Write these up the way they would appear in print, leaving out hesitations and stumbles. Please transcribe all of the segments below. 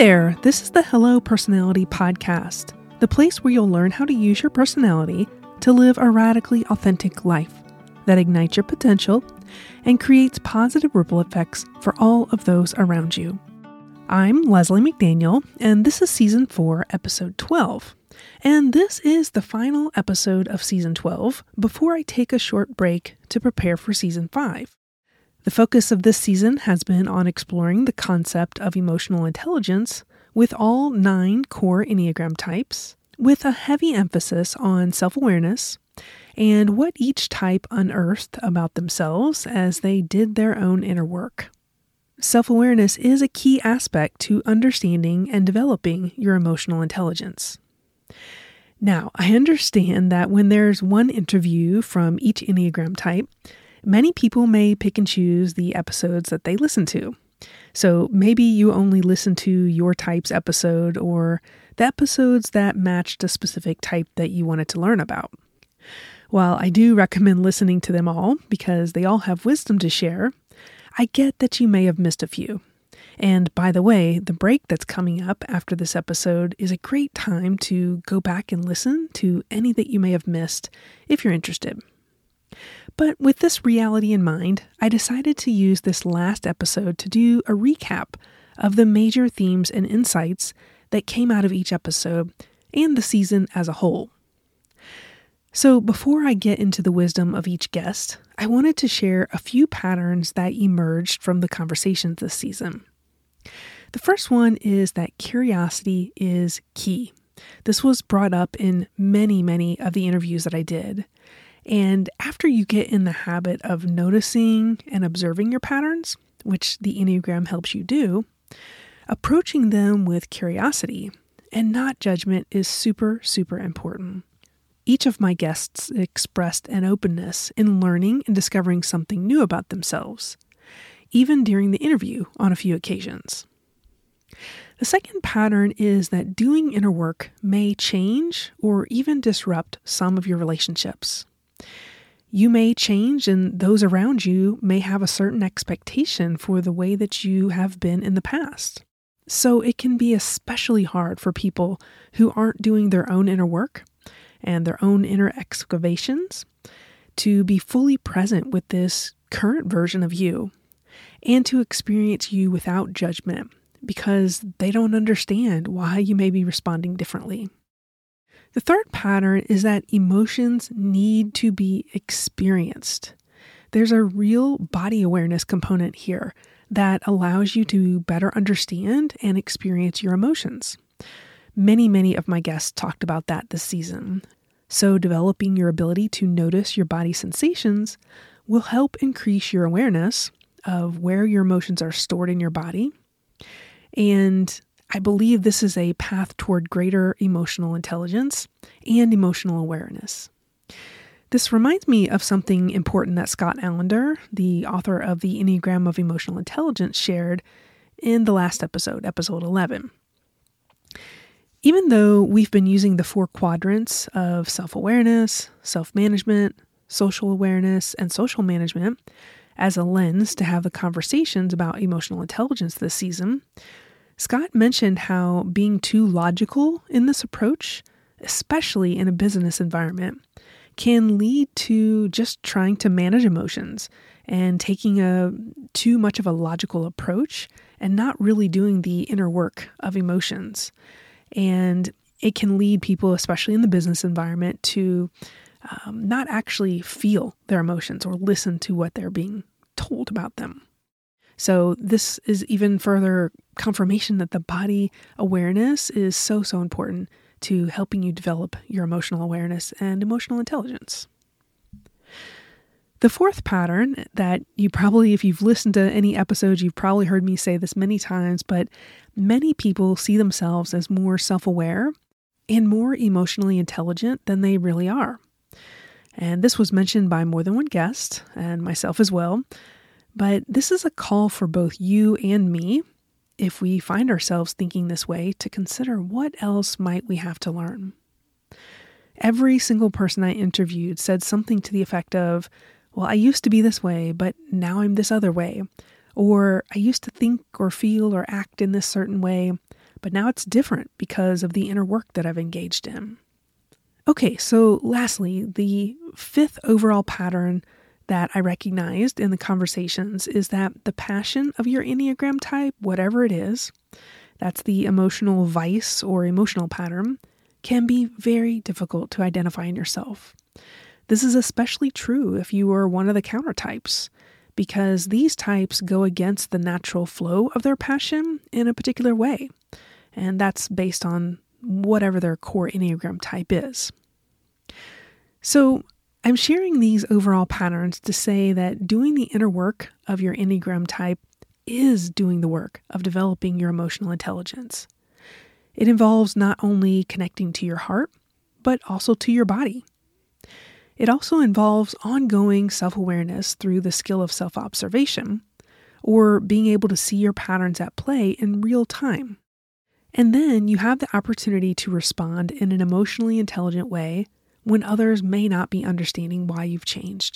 there, this is the Hello Personality Podcast, the place where you'll learn how to use your personality to live a radically authentic life that ignites your potential and creates positive ripple effects for all of those around you. I'm Leslie McDaniel, and this is Season 4, Episode 12. And this is the final episode of Season 12 before I take a short break to prepare for Season 5. The focus of this season has been on exploring the concept of emotional intelligence with all 9 core Enneagram types, with a heavy emphasis on self-awareness and what each type unearthed about themselves as they did their own inner work. Self-awareness is a key aspect to understanding and developing your emotional intelligence. Now, I understand that when there's one interview from each Enneagram type, many people may pick and choose the episodes that they listen to. So maybe you only listen to your type's episode or the episodes that matched a specific type that you wanted to learn about. While I do recommend listening to them all because they all have wisdom to share, I get that you may have missed a few. And by the way, the break that's coming up after this episode is a great time to go back and listen to any that you may have missed if you're interested. But with this reality in mind, I decided to use this last episode to do a recap of the major themes and insights that came out of each episode and the season as a whole. So before I get into the wisdom of each guest, I wanted to share a few patterns that emerged from the conversations this season. The first one is that curiosity is key. This was brought up in many of the interviews that I did. And after you get in the habit of noticing and observing your patterns, which the Enneagram helps you do, approaching them with curiosity and not judgment is super important. Each of my guests expressed an openness in learning and discovering something new about themselves, even during the interview on a few occasions. The second pattern is that doing inner work may change or even disrupt some of your relationships. You may change, and those around you may have a certain expectation for the way that you have been in the past. So it can be especially hard for people who aren't doing their own inner work and their own inner excavations to be fully present with this current version of you and to experience you without judgment because they don't understand why you may be responding differently. The third pattern is that emotions need to be experienced. There's a real body awareness component here that allows you to better understand and experience your emotions. Many of my guests talked about that this season. So developing your ability to notice your body sensations will help increase your awareness of where your emotions are stored in your body. And I believe this is a path toward greater emotional intelligence and emotional awareness. This reminds me of something important that Scott Allender, the author of the Enneagram of Emotional Intelligence, shared in the last episode, episode 11. Even though we've been using the 4 quadrants of self-awareness, self-management, social awareness, and social management as a lens to have the conversations about emotional intelligence this season, Scott mentioned how being too logical in this approach, especially in a business environment, can lead to just trying to manage emotions and taking too much of a logical approach and not really doing the inner work of emotions. And it can lead people, especially in the business environment, to not actually feel their emotions or listen to what they're being told about them. So this is even further confirmation that the body awareness is so important to helping you develop your emotional awareness and emotional intelligence. The fourth pattern that you probably, if you've listened to any episodes, you've probably heard me say this many times, but many people see themselves as more self-aware and more emotionally intelligent than they really are. And this was mentioned by more than one guest and myself as well. But this is a call for both you and me, if we find ourselves thinking this way, to consider what else might we have to learn. Every single person I interviewed said something to the effect of, well, I used to be this way, but now I'm this other way. Or I used to think or feel or act in this certain way, but now it's different because of the inner work that I've engaged in. Okay, so lastly, the fifth overall pattern that I recognized in the conversations is that the passion of your Enneagram type, whatever it is, that's the emotional vice or emotional pattern, can be very difficult to identify in yourself. This is especially true if you are one of the counter types, because these types go against the natural flow of their passion in a particular way, and that's based on whatever their core Enneagram type is. So I'm sharing these overall patterns to say that doing the inner work of your Enneagram type is doing the work of developing your emotional intelligence. It involves not only connecting to your heart, but also to your body. It also involves ongoing self-awareness through the skill of self-observation, or being able to see your patterns at play in real time. And then you have the opportunity to respond in an emotionally intelligent way when others may not be understanding why you've changed.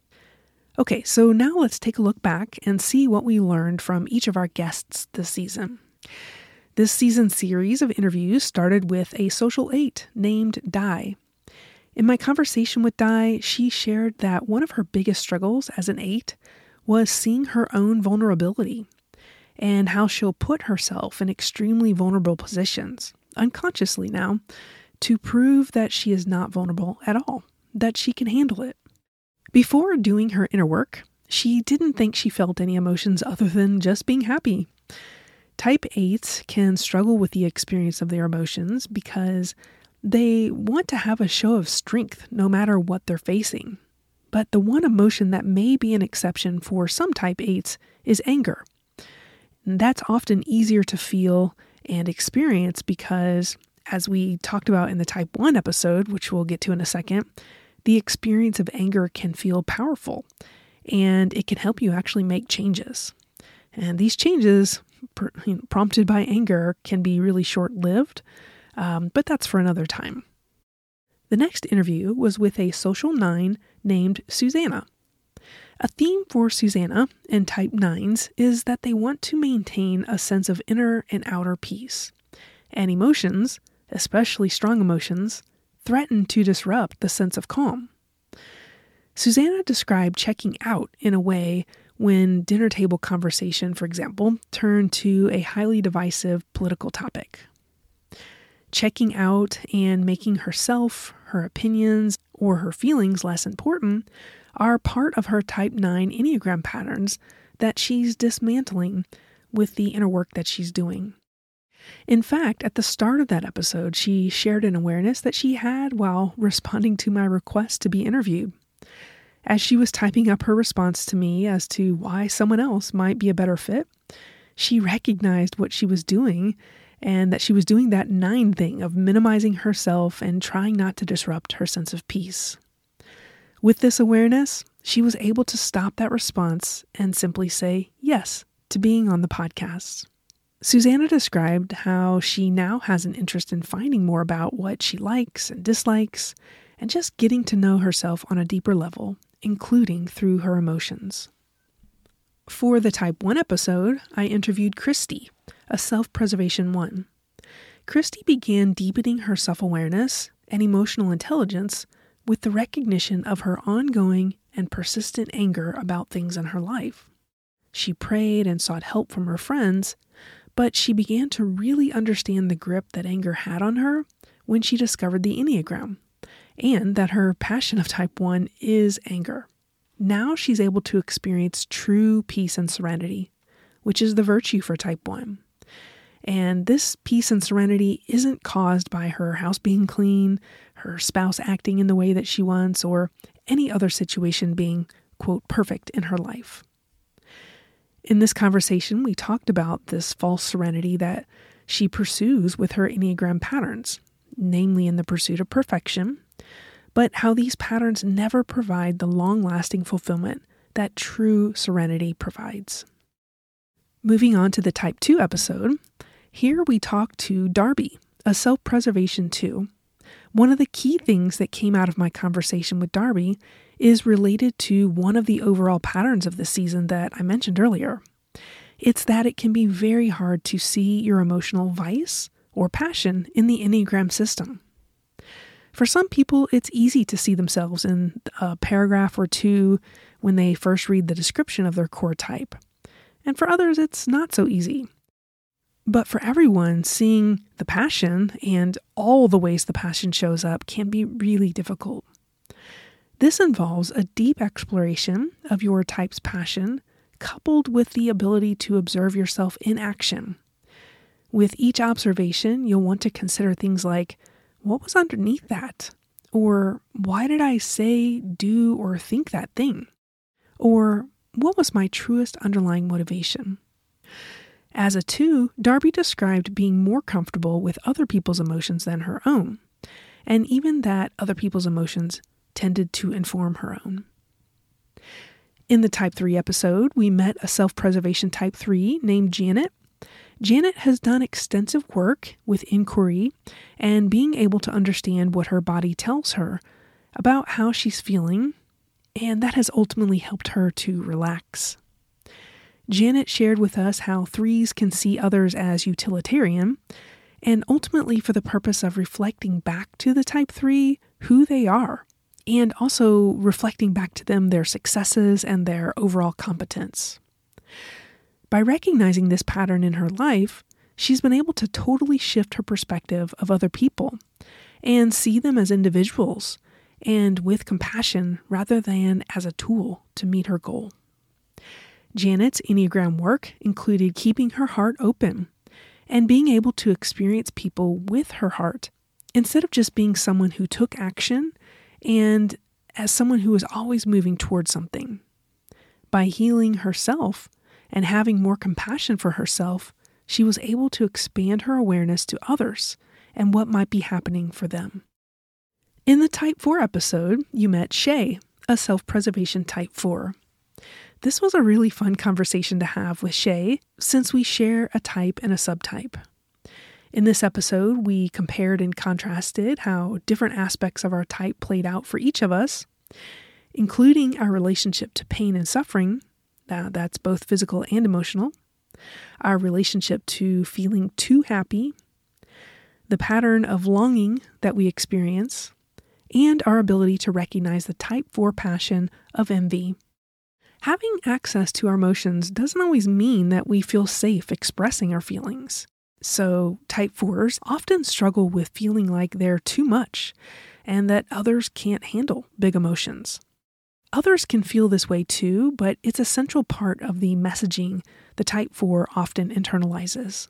Okay, so now let's take a look back and see what we learned from each of our guests this season. This season series of interviews started with a social 8 named Di. In my conversation with Di, she shared that one of her biggest struggles as an 8 was seeing her own vulnerability and how she'll put herself in extremely vulnerable positions, unconsciously now, to prove that she is not vulnerable at all, that she can handle it. Before doing her inner work, she didn't think she felt any emotions other than just being happy. Type 8s can struggle with the experience of their emotions because they want to have a show of strength no matter what they're facing. But the one emotion that may be an exception for some type 8s is anger. And that's often easier to feel and experience because, as we talked about in the type 1 episode, which we'll get to in a second, the experience of anger can feel powerful and it can help you actually make changes. And these changes prompted by anger can be really short-lived, but that's for another time. The next interview was with a social 9 named Susanna. A theme for Susanna and type 9s is that they want to maintain a sense of inner and outer peace. And emotions, especially strong emotions, threaten to disrupt the sense of calm. Susanna described checking out in a way when dinner table conversation, for example, turned to a highly divisive political topic. Checking out and making herself, her opinions, or her feelings less important are part of her type 9 Enneagram patterns that she's dismantling with the inner work that she's doing. In fact, at the start of that episode, she shared an awareness that she had while responding to my request to be interviewed. As she was typing up her response to me as to why someone else might be a better fit, she recognized what she was doing and that she was doing that 9 thing of minimizing herself and trying not to disrupt her sense of peace. With this awareness, she was able to stop that response and simply say yes to being on the podcast. Susanna described how she now has an interest in finding more about what she likes and dislikes and just getting to know herself on a deeper level, including through her emotions. For the Type 1 episode, I interviewed Christy, a self-preservation 1. Christy began deepening her self-awareness and emotional intelligence with the recognition of her ongoing and persistent anger about things in her life. She prayed and sought help from her friends, but she began to really understand the grip that anger had on her when she discovered the Enneagram, and that her passion of Type 1 is anger. Now she's able to experience true peace and serenity, which is the virtue for Type 1. And this peace and serenity isn't caused by her house being clean, her spouse acting in the way that she wants, or any other situation being, quote, perfect in her life. In this conversation, we talked about this false serenity that she pursues with her Enneagram patterns, namely in the pursuit of perfection, but how these patterns never provide the long-lasting fulfillment that true serenity provides. Moving on to the Type 2 episode, here we talk to Darby, a self-preservation 2. One of the key things that came out of my conversation with Darby is related to one of the overall patterns of this season that I mentioned earlier. It's that it can be very hard to see your emotional vice or passion in the Enneagram system. For some people, it's easy to see themselves in a paragraph or two when they first read the description of their core type. And for others, it's not so easy. But for everyone, seeing the passion and all the ways the passion shows up can be really difficult. This involves a deep exploration of your type's passion, coupled with the ability to observe yourself in action. With each observation, you'll want to consider things like, what was underneath that? Or why did I say, do, or think that thing? Or what was my truest underlying motivation? As a 2, Darby described being more comfortable with other people's emotions than her own, and even that other people's emotions tended to inform her own. In the Type 3 episode, we met a self-preservation Type 3 named Janet. Janet has done extensive work with inquiry and being able to understand what her body tells her about how she's feeling, and that has ultimately helped her to relax. Janet shared with us how 3s can see others as utilitarian, and ultimately for the purpose of reflecting back to the Type 3 who they are, and also reflecting back to them their successes and their overall competence. By recognizing this pattern in her life, she's been able to totally shift her perspective of other people and see them as individuals and with compassion rather than as a tool to meet her goal. Janet's Enneagram work included keeping her heart open and being able to experience people with her heart instead of just being someone who took action and as someone who was always moving towards something. By healing herself and having more compassion for herself, she was able to expand her awareness to others and what might be happening for them. In the Type 4 episode, you met Shay, a self-preservation Type 4. This was a really fun conversation to have with Shay since we share a type and a subtype. In this episode, we compared and contrasted how different aspects of our type played out for each of us, including our relationship to pain and suffering, that's both physical and emotional, our relationship to feeling too happy, the pattern of longing that we experience, and our ability to recognize the Type 4 passion of envy. Having access to our emotions doesn't always mean that we feel safe expressing our feelings. So Type 4s often struggle with feeling like they're too much and that others can't handle big emotions. Others can feel this way too, but it's a central part of the messaging the Type 4 often internalizes.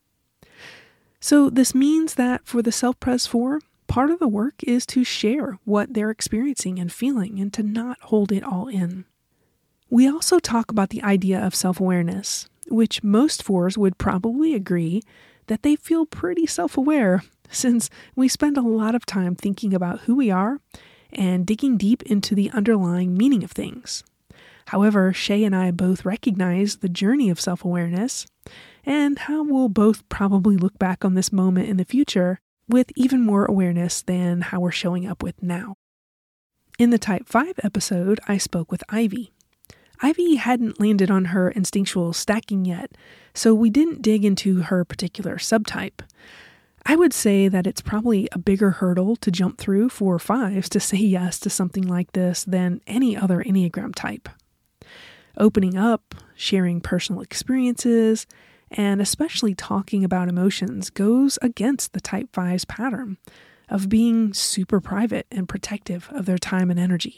So this means that for the Self-Pres 4, part of the work is to share what they're experiencing and feeling and to not hold it all in. We also talk about the idea of self-awareness, which most 4s would probably agree that they feel pretty self-aware since we spend a lot of time thinking about who we are and digging deep into the underlying meaning of things. However, Shay and I both recognize the journey of self-awareness and how we'll both probably look back on this moment in the future with even more awareness than how we're showing up with now. In the Type 5 episode, I spoke with Ivy. Ivy hadn't landed on her instinctual stacking yet, so we didn't dig into her particular subtype. I would say that it's probably a bigger hurdle to jump through for 5s to say yes to something like this than any other Enneagram type. Opening up, sharing personal experiences, and especially talking about emotions goes against the Type 5's pattern of being super private and protective of their time and energy.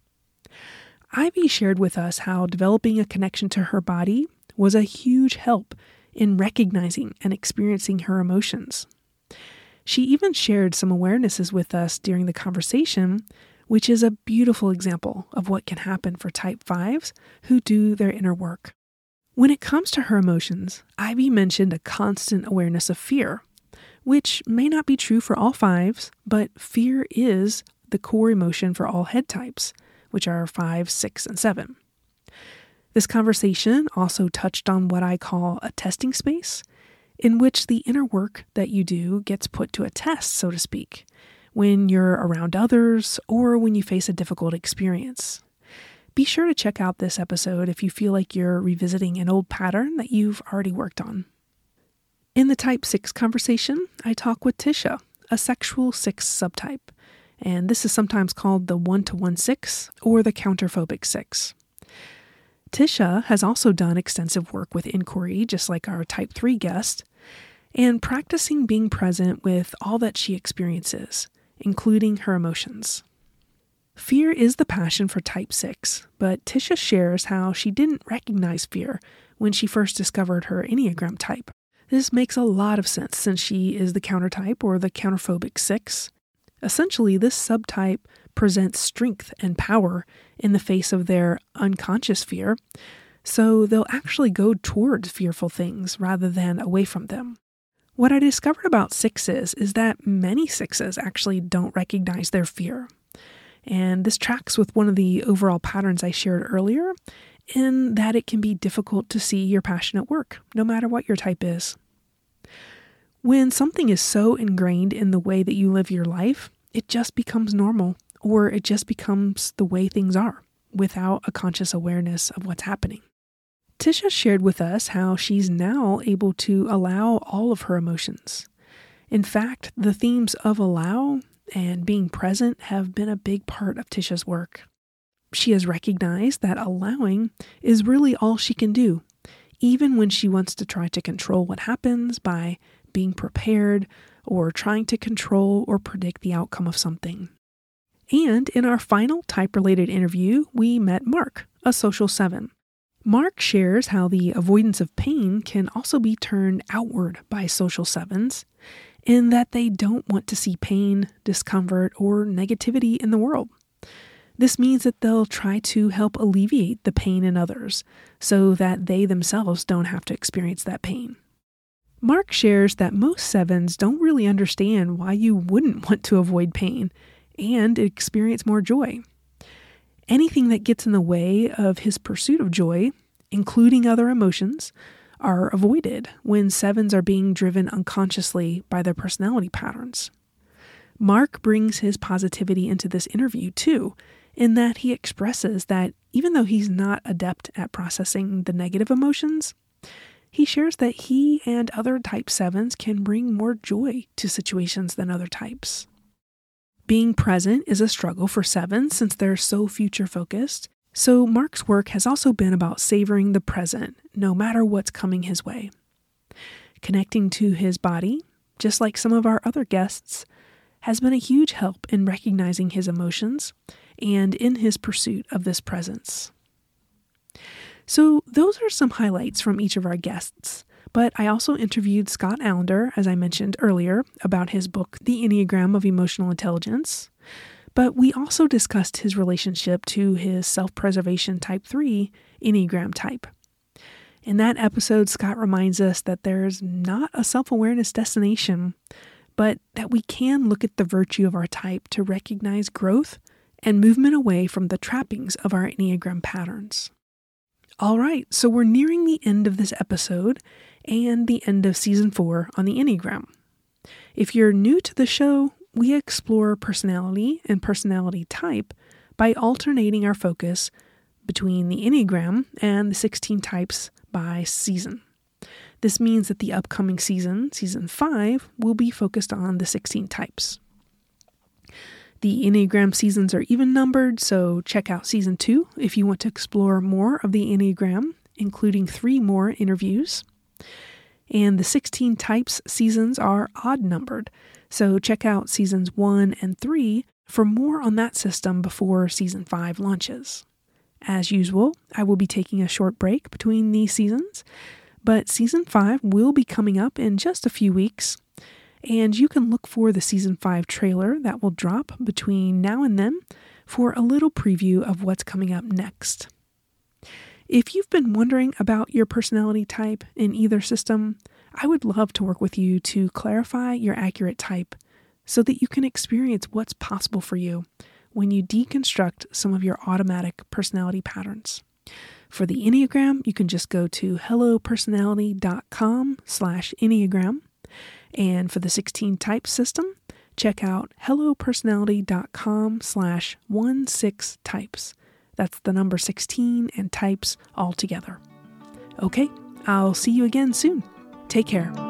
Ivy shared with us how developing a connection to her body was a huge help in recognizing and experiencing her emotions. She even shared some awarenesses with us during the conversation, which is a beautiful example of what can happen for Type 5s who do their inner work. When it comes to her emotions, Ivy mentioned a constant awareness of fear, which may not be true for all 5s, but fear is the core emotion for all head types, which are 5, 6, and 7. This conversation also touched on what I call a testing space, in which the inner work that you do gets put to a test, so to speak, when you're around others or when you face a difficult experience. Be sure to check out this episode if you feel like you're revisiting an old pattern that you've already worked on. In the Type 6 conversation, I talk with Tisha, a sexual 6 subtype, and this is sometimes called the 1-to-1-6 or the counterphobic 6. Tisha has also done extensive work with inquiry, just like our Type 3 guest, and practicing being present with all that she experiences, including her emotions. Fear is the passion for Type 6, but Tisha shares how she didn't recognize fear when she first discovered her Enneagram type. This makes a lot of sense since she is the countertype or the counterphobic 6. Essentially, this subtype presents strength and power in the face of their unconscious fear, so they'll actually go towards fearful things rather than away from them. What I discovered about 6s is that many 6s actually don't recognize their fear. And this tracks with one of the overall patterns I shared earlier, in that it can be difficult to see your passion at work, no matter what your type is. When something is so ingrained in the way that you live your life, it just becomes normal, or it just becomes the way things are, without a conscious awareness of what's happening. Tisha shared with us how she's now able to allow all of her emotions. In fact, the themes of allow and being present have been a big part of Tisha's work. She has recognized that allowing is really all she can do, even when she wants to try to control what happens by being prepared or trying to control or predict the outcome of something. And in our final type-related interview, we met Mark, a social 7. Mark shares how the avoidance of pain can also be turned outward by social 7s, in that they don't want to see pain, discomfort, or negativity in the world. This means that they'll try to help alleviate the pain in others so that they themselves don't have to experience that pain. Mark shares that most 7s don't really understand why you wouldn't want to avoid pain and experience more joy. Anything that gets in the way of his pursuit of joy, including other emotions, are avoided when 7s are being driven unconsciously by their personality patterns. Mark brings his positivity into this interview too, in that he expresses that even though he's not adept at processing the negative emotions, he shares that he and other Type 7s can bring more joy to situations than other types. Being present is a struggle for 7s since they're so future-focused, so Mark's work has also been about savoring the present, no matter what's coming his way. Connecting to his body, just like some of our other guests, has been a huge help in recognizing his emotions and in his pursuit of this presence. So those are some highlights from each of our guests, but I also interviewed Scott Allender, as I mentioned earlier, about his book, The Enneagram of Emotional Intelligence. But we also discussed his relationship to his self-preservation Type 3 Enneagram type. In that episode, Scott reminds us that there's not a self-awareness destination, but that we can look at the virtue of our type to recognize growth and movement away from the trappings of our Enneagram patterns. All right, so we're nearing the end of this episode and the end of Season 4 on the Enneagram. If you're new to the show, we explore personality and personality type by alternating our focus between the Enneagram and the 16 types by season. This means that the upcoming season, Season 5, will be focused on the 16 types. The Enneagram seasons are even numbered, so check out Season 2 if you want to explore more of the Enneagram, including 3 more interviews. And the 16 types seasons are odd numbered, so check out Seasons 1 and 3 for more on that system before Season 5 launches. As usual, I will be taking a short break between these seasons, but Season 5 will be coming up in just a few weeks, and you can look for the Season 5 trailer that will drop between now and then for a little preview of what's coming up next. If you've been wondering about your personality type in either system, I would love to work with you to clarify your accurate type so that you can experience what's possible for you when you deconstruct some of your automatic personality patterns. For the Enneagram, you can just go to hellopersonality.com/Enneagram. And for the 16 type system, check out hellopersonality.com/16types. That's the number 16 and types all together. Okay, I'll see you again soon. Take care.